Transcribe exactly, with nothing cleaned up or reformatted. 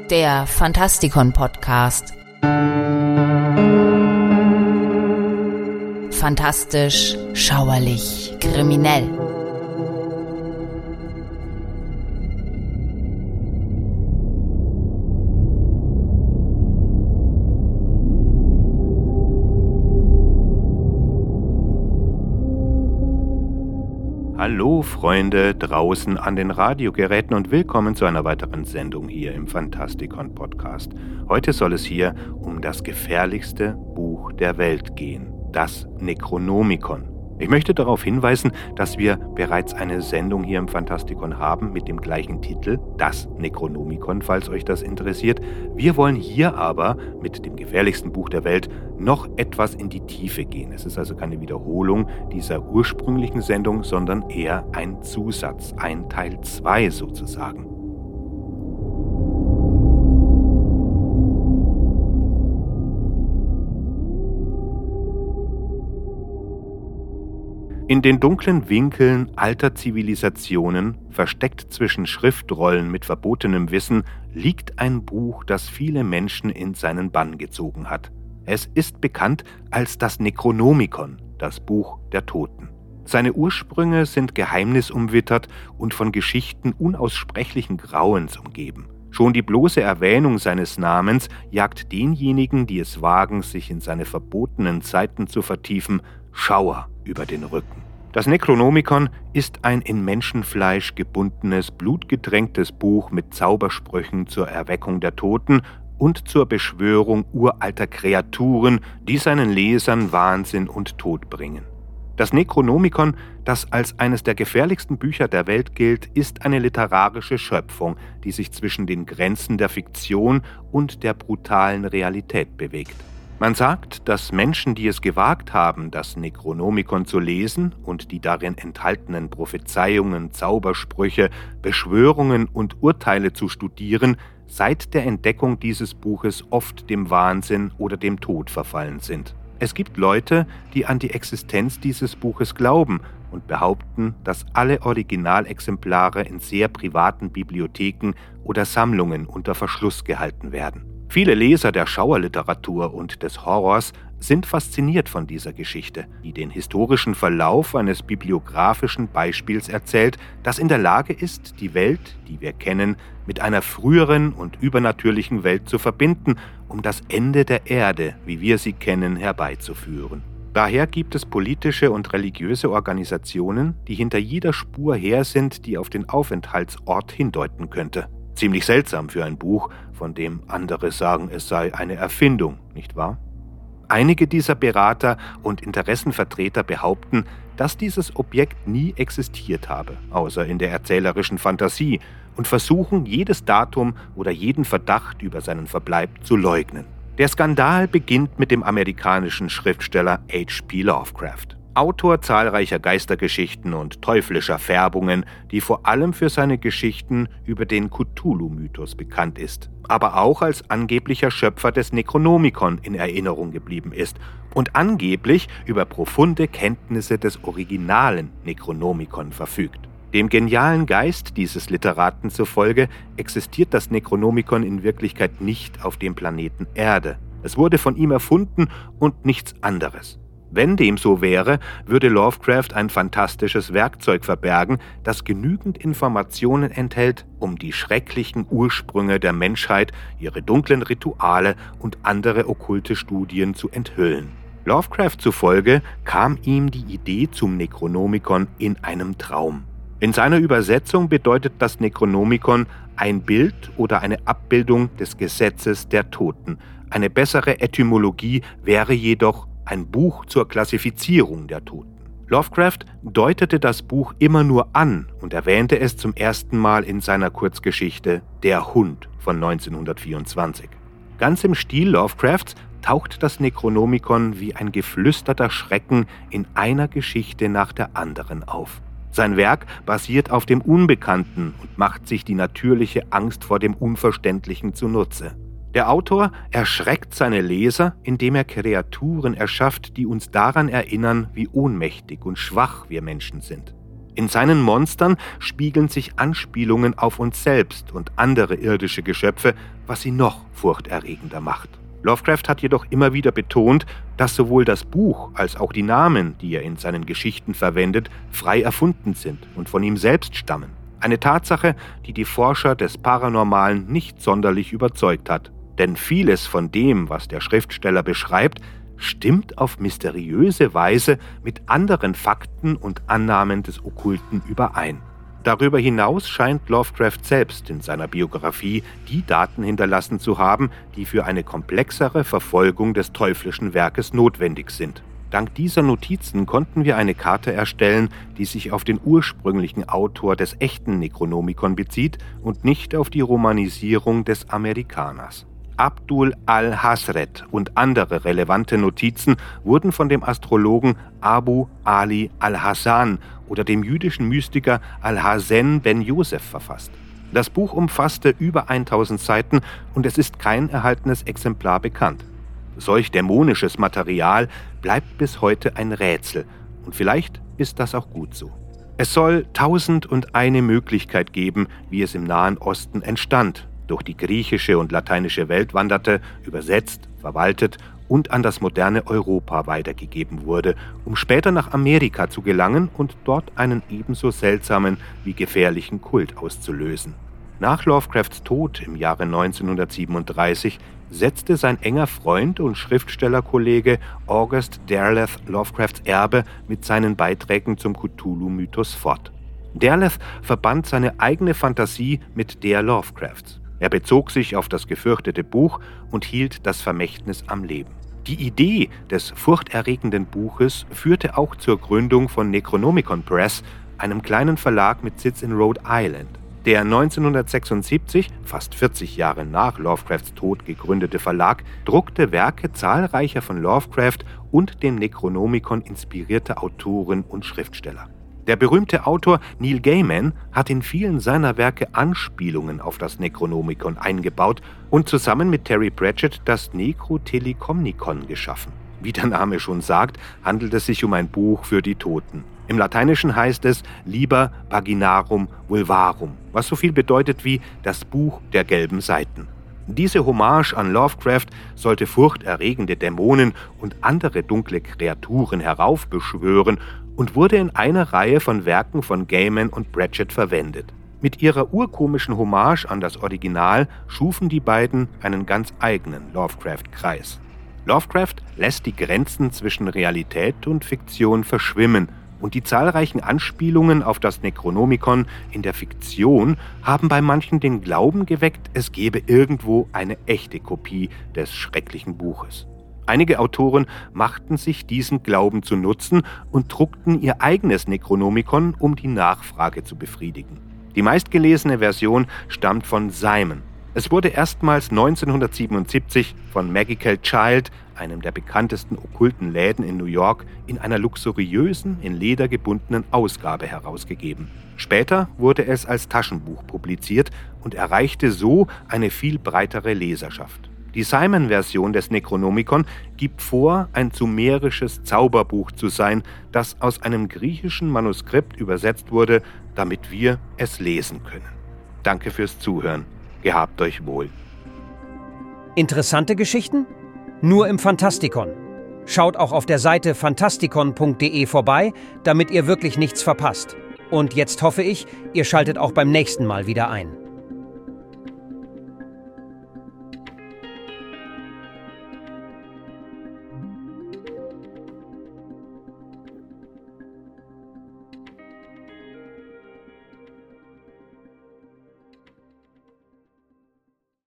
Der Fantastikon-Podcast. Fantastisch, schauerlich, kriminell. Hallo Freunde draußen an den Radiogeräten und willkommen zu einer weiteren Sendung hier im Fantastikon-Podcast. Heute soll es hier um das gefährlichste Buch der Welt gehen, das Necronomicon. Ich möchte darauf hinweisen, dass wir bereits eine Sendung hier im Fantastikon haben mit dem gleichen Titel, das Necronomicon, falls euch das interessiert. Wir wollen hier aber mit dem gefährlichsten Buch der Welt noch etwas in die Tiefe gehen. Es ist also keine Wiederholung dieser ursprünglichen Sendung, sondern eher ein Zusatz, ein Teil zwei sozusagen. In den dunklen Winkeln alter Zivilisationen, versteckt zwischen Schriftrollen mit verbotenem Wissen, liegt ein Buch, das viele Menschen in seinen Bann gezogen hat. Es ist bekannt als das Necronomicon, das Buch der Toten. Seine Ursprünge sind geheimnisumwittert und von Geschichten unaussprechlichen Grauens umgeben. Schon die bloße Erwähnung seines Namens jagt denjenigen, die es wagen, sich in seine verbotenen Zeiten zu vertiefen, Schauer über den Rücken. Das Necronomicon ist ein in Menschenfleisch gebundenes, blutgetränktes Buch mit Zaubersprüchen zur Erweckung der Toten und zur Beschwörung uralter Kreaturen, die seinen Lesern Wahnsinn und Tod bringen. Das Necronomicon, das als eines der gefährlichsten Bücher der Welt gilt, ist eine literarische Schöpfung, die sich zwischen den Grenzen der Fiktion und der brutalen Realität bewegt. Man sagt, dass Menschen, die es gewagt haben, das Necronomicon zu lesen und die darin enthaltenen Prophezeiungen, Zaubersprüche, Beschwörungen und Urteile zu studieren, seit der Entdeckung dieses Buches oft dem Wahnsinn oder dem Tod verfallen sind. Es gibt Leute, die an die Existenz dieses Buches glauben und behaupten, dass alle Originalexemplare in sehr privaten Bibliotheken oder Sammlungen unter Verschluss gehalten werden. Viele Leser der Schauerliteratur und des Horrors sind fasziniert von dieser Geschichte, die den historischen Verlauf eines bibliografischen Beispiels erzählt, das in der Lage ist, die Welt, die wir kennen, mit einer früheren und übernatürlichen Welt zu verbinden, um das Ende der Erde, wie wir sie kennen, herbeizuführen. Daher gibt es politische und religiöse Organisationen, die hinter jeder Spur her sind, die auf den Aufenthaltsort hindeuten könnte. Ziemlich seltsam für ein Buch, von dem andere sagen, es sei eine Erfindung, nicht wahr? Einige dieser Berater und Interessenvertreter behaupten, dass dieses Objekt nie existiert habe, außer in der erzählerischen Fantasie, und versuchen, jedes Datum oder jeden Verdacht über seinen Verbleib zu leugnen. Der Skandal beginnt mit dem amerikanischen Schriftsteller H P Lovecraft. Autor zahlreicher Geistergeschichten und teuflischer Färbungen, die vor allem für seine Geschichten über den Cthulhu-Mythos bekannt ist, aber auch als angeblicher Schöpfer des Necronomicon in Erinnerung geblieben ist und angeblich über profunde Kenntnisse des originalen Necronomicon verfügt. Dem genialen Geist dieses Literaten zufolge existiert das Necronomicon in Wirklichkeit nicht auf dem Planeten Erde. Es wurde von ihm erfunden und nichts anderes. Wenn dem so wäre, würde Lovecraft ein fantastisches Werkzeug verbergen, das genügend Informationen enthält, um die schrecklichen Ursprünge der Menschheit, ihre dunklen Rituale und andere okkulte Studien zu enthüllen. Lovecraft zufolge kam ihm die Idee zum Necronomicon in einem Traum. In seiner Übersetzung bedeutet das Necronomicon ein Bild oder eine Abbildung des Gesetzes der Toten. Eine bessere Etymologie wäre jedoch ein Buch zur Klassifizierung der Toten. Lovecraft deutete das Buch immer nur an und erwähnte es zum ersten Mal in seiner Kurzgeschichte Der Hund von neunzehnhundertvierundzwanzig. Ganz im Stil Lovecrafts taucht das Necronomicon wie ein geflüsterter Schrecken in einer Geschichte nach der anderen auf. Sein Werk basiert auf dem Unbekannten und macht sich die natürliche Angst vor dem Unverständlichen zunutze. Der Autor erschreckt seine Leser, indem er Kreaturen erschafft, die uns daran erinnern, wie ohnmächtig und schwach wir Menschen sind. In seinen Monstern spiegeln sich Anspielungen auf uns selbst und andere irdische Geschöpfe, was sie noch furchterregender macht. Lovecraft hat jedoch immer wieder betont, dass sowohl das Buch als auch die Namen, die er in seinen Geschichten verwendet, frei erfunden sind und von ihm selbst stammen. Eine Tatsache, die die Forscher des Paranormalen nicht sonderlich überzeugt hat. Denn vieles von dem, was der Schriftsteller beschreibt, stimmt auf mysteriöse Weise mit anderen Fakten und Annahmen des Okkulten überein. Darüber hinaus scheint Lovecraft selbst in seiner Biografie die Daten hinterlassen zu haben, die für eine komplexere Verfolgung des teuflischen Werkes notwendig sind. Dank dieser Notizen konnten wir eine Karte erstellen, die sich auf den ursprünglichen Autor des echten Necronomicon bezieht und nicht auf die Romanisierung des Amerikaners. Abdul al-Hazret und andere relevante Notizen wurden von dem Astrologen Abu Ali al-Hasan oder dem jüdischen Mystiker Al-Hazen ben Josef verfasst. Das Buch umfasste über tausend Seiten und es ist kein erhaltenes Exemplar bekannt. Solch dämonisches Material bleibt bis heute ein Rätsel und vielleicht ist das auch gut so. Es soll tausend und eine Möglichkeit geben, wie es im Nahen Osten entstand, durch die griechische und lateinische Welt wanderte, übersetzt, verwaltet und an das moderne Europa weitergegeben wurde, um später nach Amerika zu gelangen und dort einen ebenso seltsamen wie gefährlichen Kult auszulösen. Nach Lovecrafts Tod im Jahre neunzehnhundertsiebenunddreißig setzte sein enger Freund und Schriftstellerkollege August Derleth Lovecrafts Erbe mit seinen Beiträgen zum Cthulhu-Mythos fort. Derleth verband seine eigene Fantasie mit der Lovecrafts. Er bezog sich auf das gefürchtete Buch und hielt das Vermächtnis am Leben. Die Idee des furchterregenden Buches führte auch zur Gründung von Necronomicon Press, einem kleinen Verlag mit Sitz in Rhode Island. Der neunzehnhundertsechsundsiebzig, fast vierzig Jahre nach Lovecrafts Tod gegründete Verlag, druckte Werke zahlreicher von Lovecraft und dem Necronomicon inspirierte Autoren und Schriftsteller. Der berühmte Autor Neil Gaiman hat in vielen seiner Werke Anspielungen auf das Necronomicon eingebaut und zusammen mit Terry Pratchett das Necrotelecomnicon geschaffen. Wie der Name schon sagt, handelt es sich um ein Buch für die Toten. Im Lateinischen heißt es Liber Paginarum Vulvarum, was so viel bedeutet wie das Buch der gelben Seiten. Diese Hommage an Lovecraft sollte furchterregende Dämonen und andere dunkle Kreaturen heraufbeschwören und wurde in einer Reihe von Werken von Gaiman und Pratchett verwendet. Mit ihrer urkomischen Hommage an das Original schufen die beiden einen ganz eigenen Lovecraft-Kreis. Lovecraft lässt die Grenzen zwischen Realität und Fiktion verschwimmen und die zahlreichen Anspielungen auf das Necronomicon in der Fiktion haben bei manchen den Glauben geweckt, es gebe irgendwo eine echte Kopie des schrecklichen Buches. Einige Autoren machten sich diesen Glauben zu Nutzen und druckten ihr eigenes Necronomicon, um die Nachfrage zu befriedigen. Die meistgelesene Version stammt von Simon. Es wurde erstmals neunzehnhundertsiebenundsiebzig von Magical Child, einem der bekanntesten okkulten Läden in New York, in einer luxuriösen, in Leder gebundenen Ausgabe herausgegeben. Später wurde es als Taschenbuch publiziert und erreichte so eine viel breitere Leserschaft. Die Simon-Version des Necronomicon gibt vor, ein sumerisches Zauberbuch zu sein, das aus einem griechischen Manuskript übersetzt wurde, damit wir es lesen können. Danke fürs Zuhören. Gehabt euch wohl. Interessante Geschichten? Nur im Fantastikon. Schaut auch auf der Seite fantastikon punkt de vorbei, damit ihr wirklich nichts verpasst. Und jetzt hoffe ich, ihr schaltet auch beim nächsten Mal wieder ein.